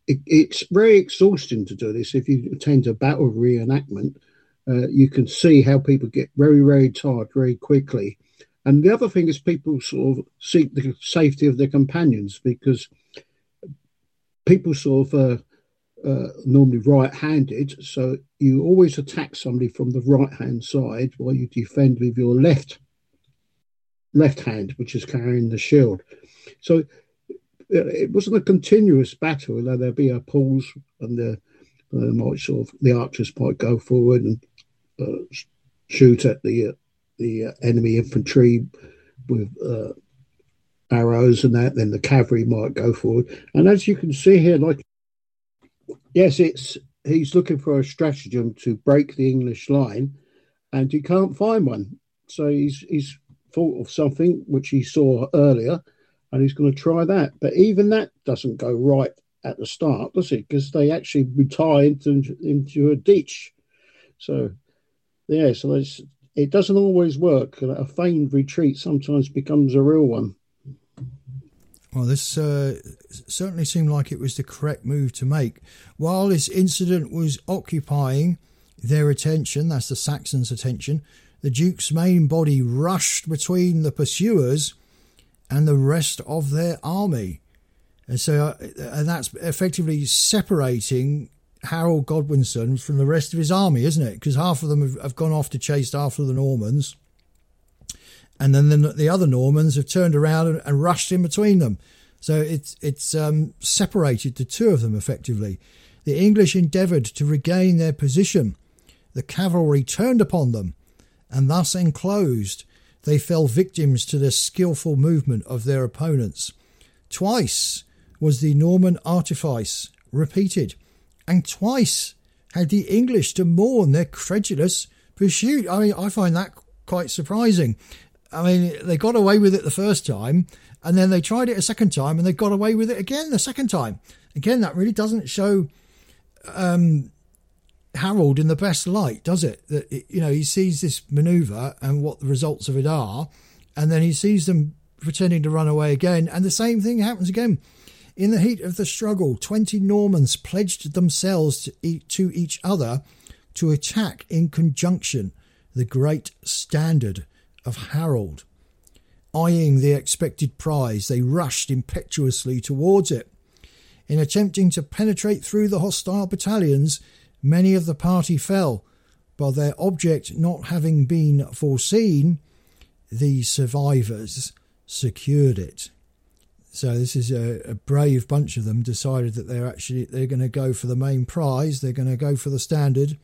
it, it's very exhausting to do this. If you attend a battle reenactment, uh, you can see how people get very, very tired very quickly. And the other thing is people sort of seek the safety of their companions, because people sort of uh, uh, normally right-handed, so you always attack somebody from the right-hand side while you defend with your left left hand, which is carrying the shield. So uh, it wasn't a continuous battle, although there'd be a pause, and the uh, might sort of the archers might go forward and uh, shoot at the uh, the uh, enemy infantry with uh, arrows and that. Then the cavalry might go forward, and as you can see here, like yes, it's he's looking for a stratagem to break the English line, and he can't find one. So he's he's thought of something which he saw earlier, and he's going to try that. But even that doesn't go right at the start, does it? Because they actually retire into, into a ditch. So, yeah, so it doesn't always work. A feigned retreat sometimes becomes a real one. Well, this uh, certainly seemed like it was the correct move to make. While this incident was occupying their attention, that's the Saxons' attention, the Duke's main body rushed between the pursuers and the rest of their army. And so uh, and that's effectively separating Harold Godwinson from the rest of his army, isn't it? Because half of them have, have gone off to chase after the Normans. And then the, the other Normans have turned around and, and rushed in between them. So it's, it's um, separated the two of them effectively. The English endeavoured to regain their position. The cavalry turned upon them, and thus enclosed, they fell victims to the skillful movement of their opponents. Twice was the Norman artifice repeated, and twice had the English to mourn their credulous pursuit. I mean, I find that quite surprising. I mean, they got away with it the first time, and then they tried it a second time, and they got away with it again the second time. Again, that really doesn't show um, Harold in the best light, does it? That, you know, he sees this manoeuvre and what the results of it are, and then he sees them pretending to run away again, and the same thing happens again. In the heat of the struggle, twenty Normans pledged themselves to, e- to each other to attack in conjunction the great standard of Harold. Eyeing the expected prize, they rushed impetuously towards it. In attempting to penetrate through the hostile battalions, many of the party fell, but their object not having been foreseen, the survivors secured it. So this is a, a brave bunch of them decided that they're actually they're going to go for the main prize. They're going to go for the standard.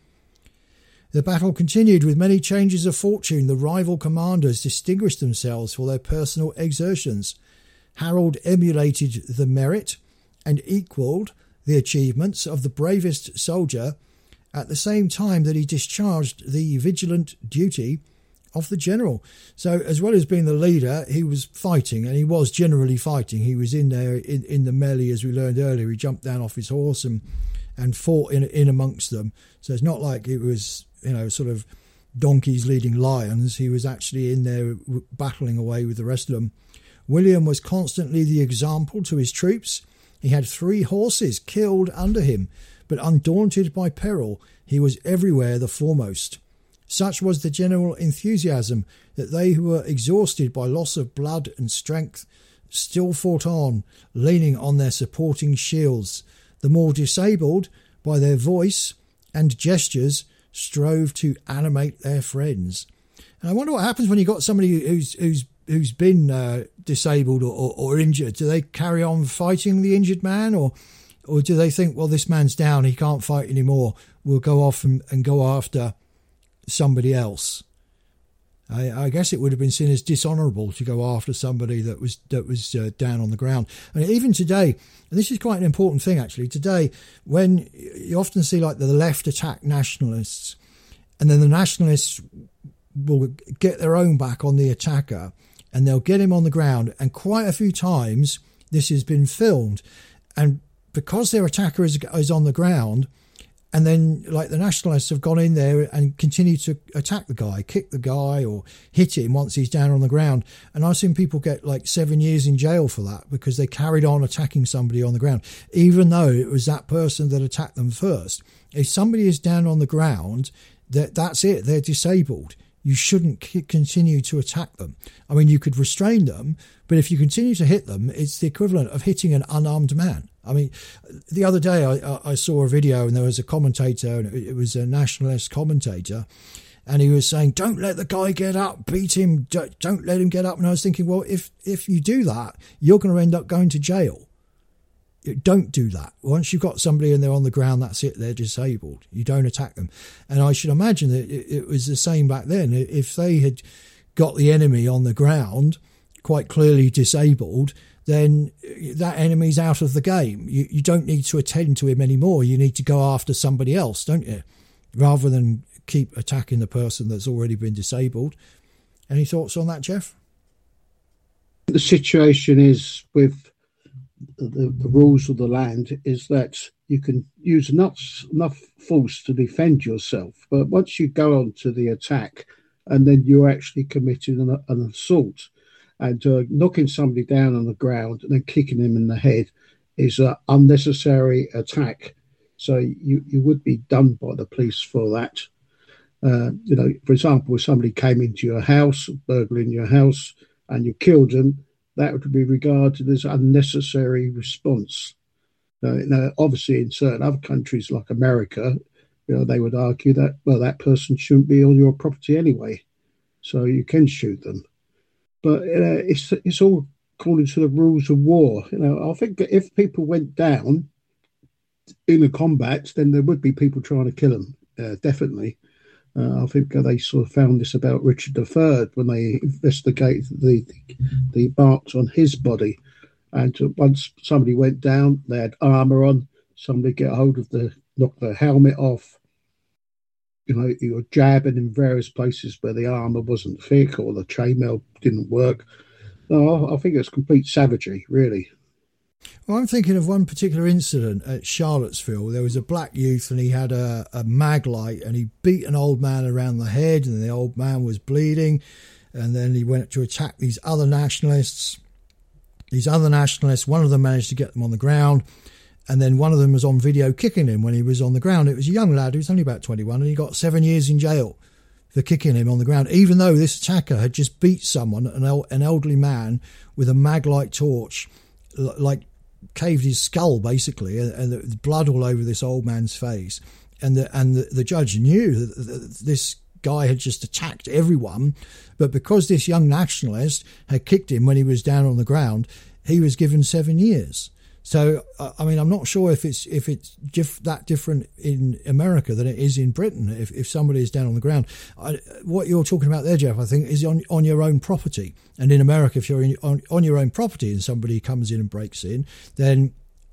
The battle continued with many changes of fortune. The rival commanders distinguished themselves for their personal exertions. Harold emulated the merit and equalled the achievements of the bravest soldier at the same time that he discharged the vigilant duty of the general. So as well as being the leader, he was fighting, and he was generally fighting. He was in there in, in the melee, as we learned earlier. He jumped down off his horse and and fought in in amongst them. So it's not like it was, you know, sort of donkeys leading lions. He was actually in there battling away with the rest of them. William was constantly the example to his troops. He had three horses killed under him, but undaunted by peril, he was everywhere the foremost. Such was the general enthusiasm that they who were exhausted by loss of blood and strength still fought on, leaning on their supporting shields. The more disabled, by their voice and gestures, strove to animate their friends. And I wonder what happens when you got somebody who's who's who's been uh, disabled or, or, or injured. Do they carry on fighting the injured man, or or do they think, well, this man's down, he can't fight anymore, we'll go off and, and go after somebody else? I, I guess it would have been seen as dishonourable to go after somebody that was that was uh, down on the ground. And even today, and this is quite an important thing actually, today when you often see like the left attack nationalists, and then the nationalists will get their own back on the attacker and they'll get him on the ground, and quite a few times this has been filmed, and because their attacker is, is on the ground And then, like, the nationalists have gone in there and continued to attack the guy, kick the guy or hit him once he's down on the ground. And I've seen people get, like, seven years in jail for that because they carried on attacking somebody on the ground, even though it was that person that attacked them first. If somebody is down on the ground, that that's it. They're disabled. You shouldn't c- continue to attack them. I mean, you could restrain them, but if you continue to hit them, it's the equivalent of hitting an unarmed man. I mean, the other day I, I saw a video and there was a commentator, and it was a nationalist commentator, and he was saying, don't let the guy get up, beat him, don't let him get up. And I was thinking, well, if, if you do that, you're going to end up going to jail. Don't do that. Once you've got somebody and they're on the ground, that's it, they're disabled. You don't attack them. And I should imagine that it, it was the same back then. If they had got the enemy on the ground, quite clearly disabled, then that enemy's out of the game. You, you don't need to attend to him anymore. You need to go after somebody else, don't you? Rather than keep attacking the person that's already been disabled. Any thoughts on that, Jeff? The situation is with the, the rules of the land is that you can use enough, enough force to defend yourself. But once you go on to the attack and then you're actually committing an, an assault, and uh, knocking somebody down on the ground and then kicking him in the head is an unnecessary attack. So you, you would be done by the police for that. Uh, you know, for example, if somebody came into your house, burgling your house, and you killed them, that would be regarded as unnecessary response. Uh, you know, obviously, in certain other countries like America, you know, they would argue that, well, that person shouldn't be on your property anyway, so you can shoot them. But uh, it's it's all according to the rules of war. You know, I think that if people went down in a combat, then there would be people trying to kill them. Uh, definitely, uh, I think they sort of found this about Richard the Third when they investigated the the marks on his body. And once somebody went down, they had armour on. Somebody get hold of the knock the helmet off. You know, you were jabbing in various places where the armour wasn't thick or the chainmail didn't work. No, I think it's complete savagery, really. Well, I'm thinking of one particular incident at Charlottesville. There was a black youth and he had a, a mag light and he beat an old man around the head and the old man was bleeding. And then he went to attack these other nationalists. These other nationalists, one of them managed to get them on the ground. And then one of them was on video kicking him when he was on the ground. It was a young lad who was only about twenty-one, and he got seven years in jail for kicking him on the ground, even though this attacker had just beat someone, an, el- an elderly man with a mag-light torch, l- like caved his skull, basically, and, and the blood all over this old man's face. And the, and the, the judge knew that this guy had just attacked everyone, but because this young nationalist had kicked him when he was down on the ground, he was given seven years. So, I mean, I'm not sure if it's if it's diff- that different in America than it is in Britain. If if somebody is down on the ground, I, what you're talking about there, Jeff, I think, is on on your own property. And in America, if you're in, on on your own property and somebody comes in and breaks in, then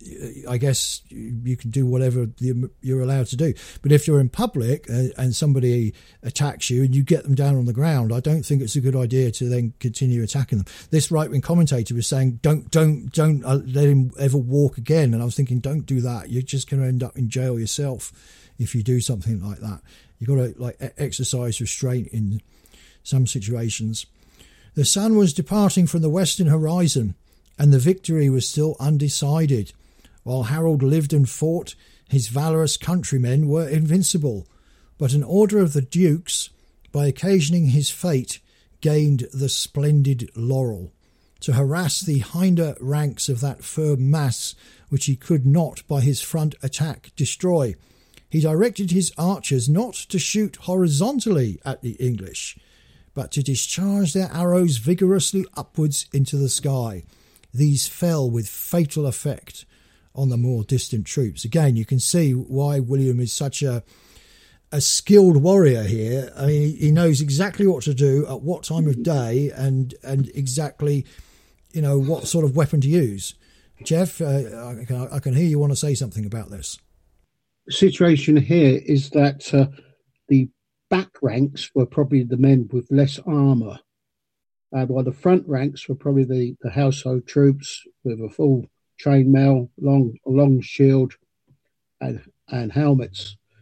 I guess you can do whatever you're allowed to do. But if you're in public and somebody attacks you and you get them down on the ground, I don't think it's a good idea to then continue attacking them. This right-wing commentator was saying, don't don't don't let him ever walk again. And I was thinking, don't do that. You're just going to end up in jail yourself if you do something like that. You've got to like exercise restraint in some situations. The sun was departing from the western horizon and the victory was still undecided. While Harold lived and fought, his valorous countrymen were invincible. But an order of the Dukes, by occasioning his fate, gained the splendid laurel, to harass the hinder ranks of that firm mass which he could not by his front attack destroy. He directed his archers not to shoot horizontally at the English, but to discharge their arrows vigorously upwards into the sky. These fell with fatal effect on the more distant troops. Again, you can see why William is such a a skilled warrior here. I mean, he knows exactly what to do at what time of day and and exactly, you know, what sort of weapon to use. Jeff, uh, I, can, I can hear you want to say something about this. The situation here is that uh, the back ranks were probably the men with less armour, uh, while the front ranks were probably the, the household troops with a full chainmail, long long shield, and and helmets.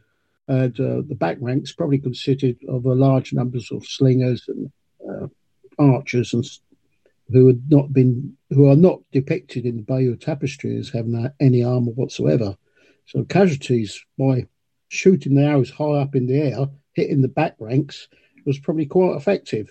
And uh, the back ranks probably consisted of a large numbers of slingers and uh, archers, and who had not been, who are not depicted in the Bayeux Tapestry as having any armour whatsoever. So casualties by shooting the arrows high up in the air, hitting the back ranks, was probably quite effective.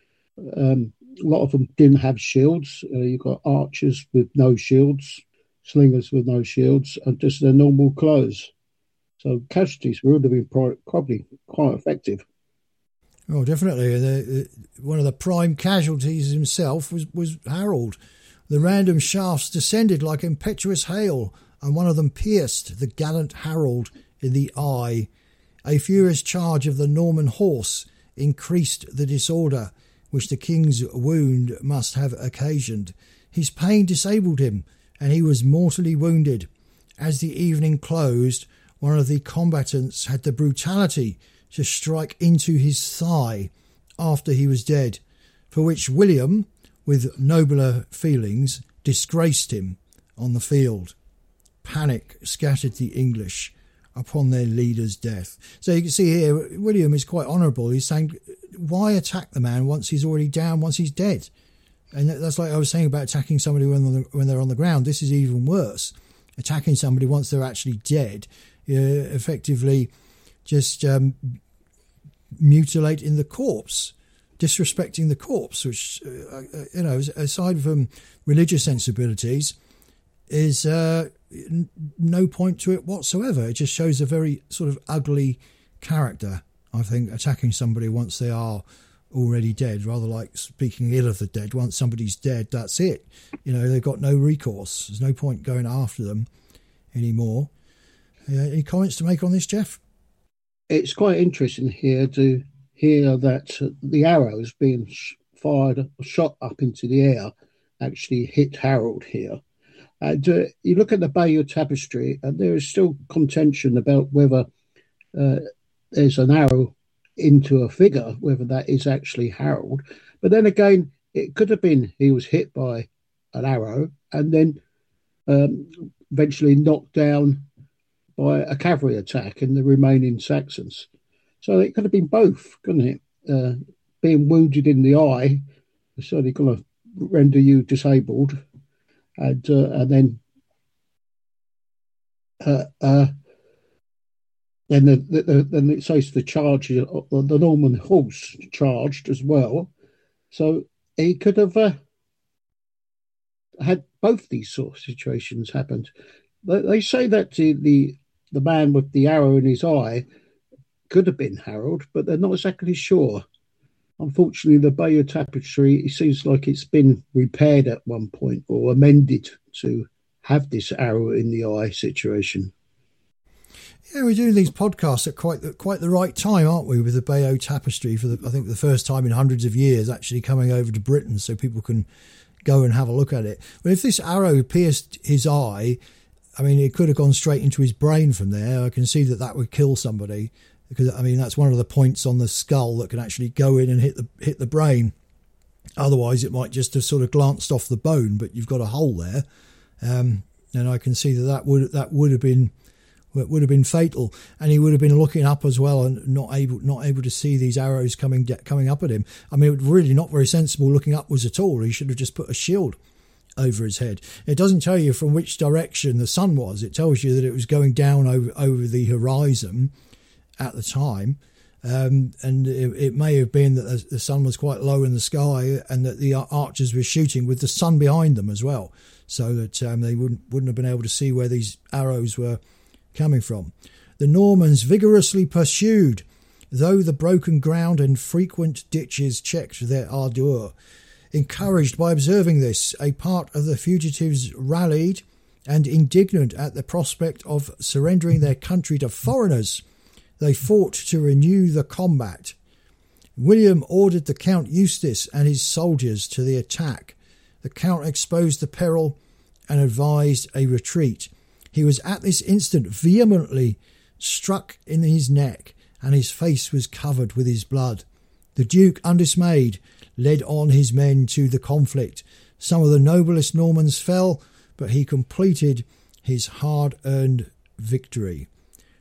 Um, a lot of them didn't have shields. Uh, you've got archers with no shields, slingers with no shields, and just their normal clothes. So casualties would have been probably quite effective. Oh, definitely. The, the, one of the prime casualties himself was, was Harold. The random shafts descended like impetuous hail, and one of them pierced the gallant Harold in the eye. A furious charge of the Norman horse increased the disorder which the king's wound must have occasioned. His pain disabled him, and he was mortally wounded. As the evening closed, one of the combatants had the brutality to strike into his thigh after he was dead, for which William, with nobler feelings, disgraced him on the field. Panic scattered the English upon their leader's death. So you can see here, William is quite honourable. He's saying, why attack the man once he's already down, once he's dead? And that's like I was saying about attacking somebody when, when they're on the ground. This is even worse. Attacking somebody once they're actually dead, uh, effectively just um, mutilating the corpse, disrespecting the corpse, which, uh, you know, aside from religious sensibilities, is uh, n- no point to it whatsoever. It just shows a very sort of ugly character, I think, attacking somebody once they are already dead, rather like speaking ill of the dead. Once somebody's dead, that's it. You know, they've got no recourse. There's no point going after them anymore. Uh, any comments to make on this, Jeff? It's quite interesting here to hear that uh, the arrows being sh- fired, shot up into the air, actually hit Harold here. And uh, you look at the Bayeux Tapestry, and there is still contention about whether uh, there's an arrow into a figure, whether that is actually Harold. But then again, it could have been he was hit by an arrow and then um, eventually knocked down by a cavalry attack in the remaining Saxons. So it could have been both, couldn't it? Uh, being wounded in the eye is certainly going to render you disabled. And, uh, and then uh, uh, then the, the, the, then it says the charge, the Norman horse charged as well. So he could have uh, had both these sort of situations happened. They, they say that the, the the man with the arrow in his eye could have been Harold, but they're not exactly sure. Unfortunately, the Bayeux Tapestry, it seems like it's been repaired at one point or amended to have this arrow in the eye situation. Yeah, we're doing these podcasts at quite the, quite the right time, aren't we, with the Bayeux Tapestry for, the, I think, the first time in hundreds of years actually coming over to Britain so people can go and have a look at it. But if this arrow pierced his eye, I mean, it could have gone straight into his brain from there. I can see that that would kill somebody because, I mean, that's one of the points on the skull that can actually go in and hit the hit the brain. Otherwise, it might just have sort of glanced off the bone, but you've got a hole there. Um, and I can see that that would that would have been would have been fatal, and he would have been looking up as well and not able not able to see these arrows coming coming up at him. I mean, it was really not very sensible looking upwards at all. He should have just put a shield over his head. It doesn't tell you from which direction the sun was. It tells you that it was going down over, over the horizon at the time. Um, and it, it may have been that the, the sun was quite low in the sky and that the archers were shooting with the sun behind them as well, so that um, they wouldn't, wouldn't have been able to see where these arrows were coming from. The Normans vigorously pursued, though the broken ground and frequent ditches checked their ardour. Encouraged by observing this, a part of the fugitives rallied, and indignant at the prospect of surrendering their country to foreigners, they fought to renew the combat. William ordered the Count Eustace and his soldiers to the attack. The Count exposed the peril and advised a retreat. He was at this instant vehemently struck in his neck, and his face was covered with his blood. The Duke, undismayed, led on his men to the conflict. Some of the noblest Normans fell, but he completed his hard-earned victory.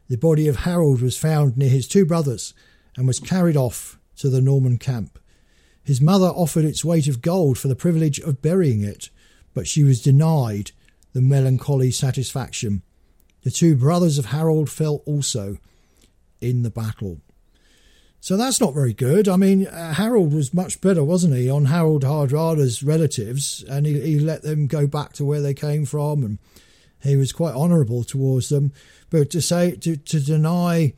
the body of Harold was found near his two brothers and was carried off to the Norman camp. His mother offered its weight of gold for the privilege of burying it, but she was denied the melancholy satisfaction. The two brothers of Harold fell also in the battle. So that's not very good. I mean, uh, Harold was much better, wasn't he, on Harold Hardrada's relatives, and he, he let them go back to where they came from, and he was quite honourable towards them. But to say to to deny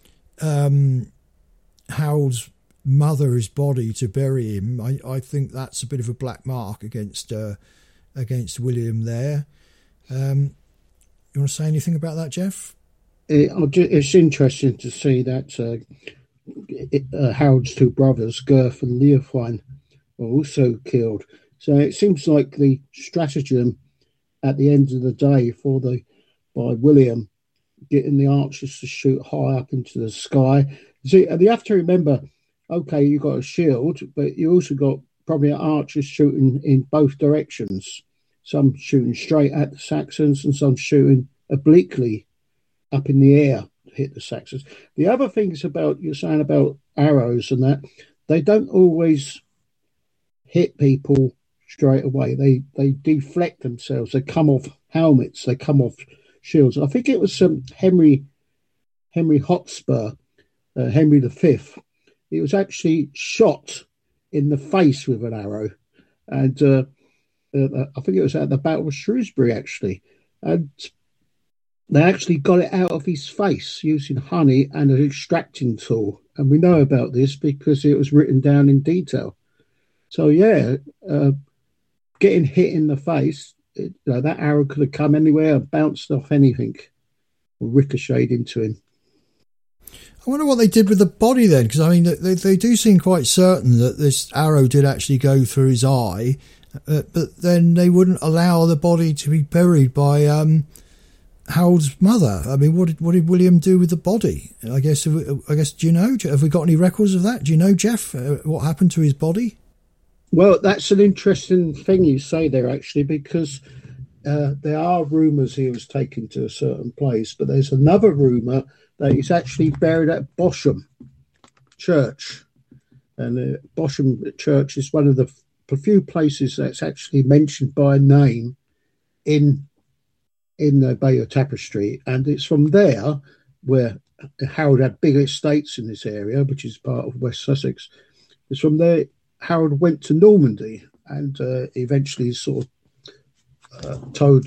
um, Harold's mother's body to bury him, I, I think that's a bit of a black mark against uh, against William there. Um, you want to say anything about that, Jeff? It, it's interesting to see that uh, it, uh, Harold's two brothers, Gurth and Leofwine, were also killed. So it seems like the stratagem at the end of the day for the by William getting the archers to shoot high up into the sky. See, and you have to remember, okay, you got a shield, but you also got probably archers shooting in both directions. Some shooting straight at the Saxons and some shooting obliquely up in the air to hit the Saxons. The other things about, you're saying about arrows and that, they don't always hit people straight away. They they deflect themselves. They come off helmets. They come off shields. I think it was um, Henry Henry Hotspur, uh, Henry the Fifth. He was actually shot in the face with an arrow, and uh, uh, I think it was at the Battle of Shrewsbury actually, and they actually got it out of his face using honey and an extracting tool. And we know about this because it was written down in detail. So yeah. Uh, Getting hit in the face, it, you know, that arrow could have come anywhere, bounced off anything, or ricocheted into him. I wonder what they did with the body then, because I mean, they, they do seem quite certain that this arrow did actually go through his eye, uh, but then they wouldn't allow the body to be buried by um, Harold's mother. I mean, what did what did William do with the body? I guess, I guess, do you know? Have we got any records of that? Do you know, Jeff, uh, what happened to his body? Well, that's an interesting thing you say there, actually, because uh, there are rumours he was taken to a certain place, but there's another rumour that he's actually buried at Bosham Church. And uh, Bosham Church is one of the f- few places that's actually mentioned by name in in the Bayeux Tapestry. And it's from there where Harold had big estates in this area, which is part of West Sussex. It's from there Harold went to Normandy and uh, eventually sort of uh, told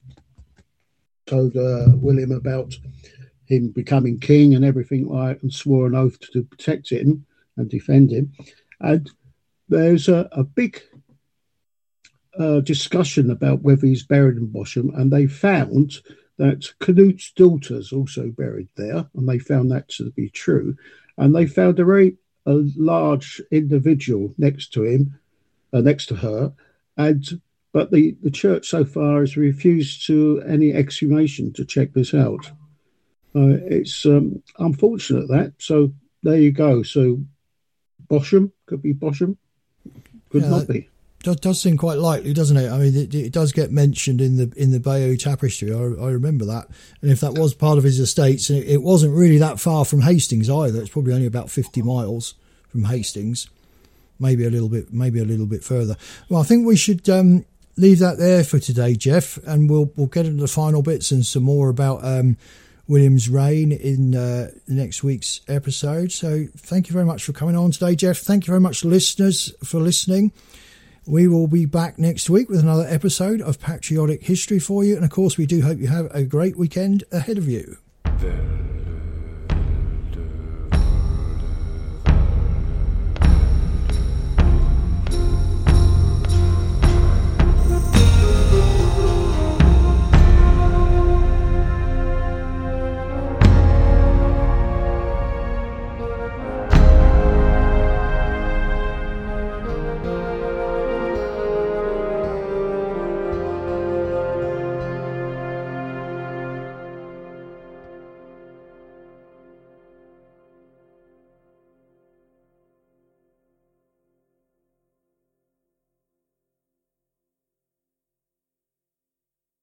told uh, William about him becoming king and everything like, and swore an oath to protect him and defend him. And there's a, a big uh, discussion about whether he's buried in Bosham, and they found that Canute's daughter's also buried there, and they found that to be true. And they found a very a large individual next to him, uh, next to her, and but the, the church so far has refused to any exhumation to check this out. Uh, it's um, unfortunate that. So there you go. So Bosham, could be Bosham, could yeah, not be. Does, does seem quite likely, doesn't it? I mean, it, it does get mentioned in the in the Bayeux Tapestry. I, I remember that. And if that was part of his estates, it, it wasn't really that far from Hastings either. It's probably only about fifty miles from Hastings, maybe a little bit, maybe a little bit further. Well, I think we should um, leave that there for today, Jeff, and we'll we'll get into the final bits and some more about um, William's reign in uh, next week's episode. So, thank you very much for coming on today, Jeff. Thank you very much, listeners, for listening. We will be back next week with another episode of Patriotic History for you. And, of course, we do hope you have a great weekend ahead of you. There.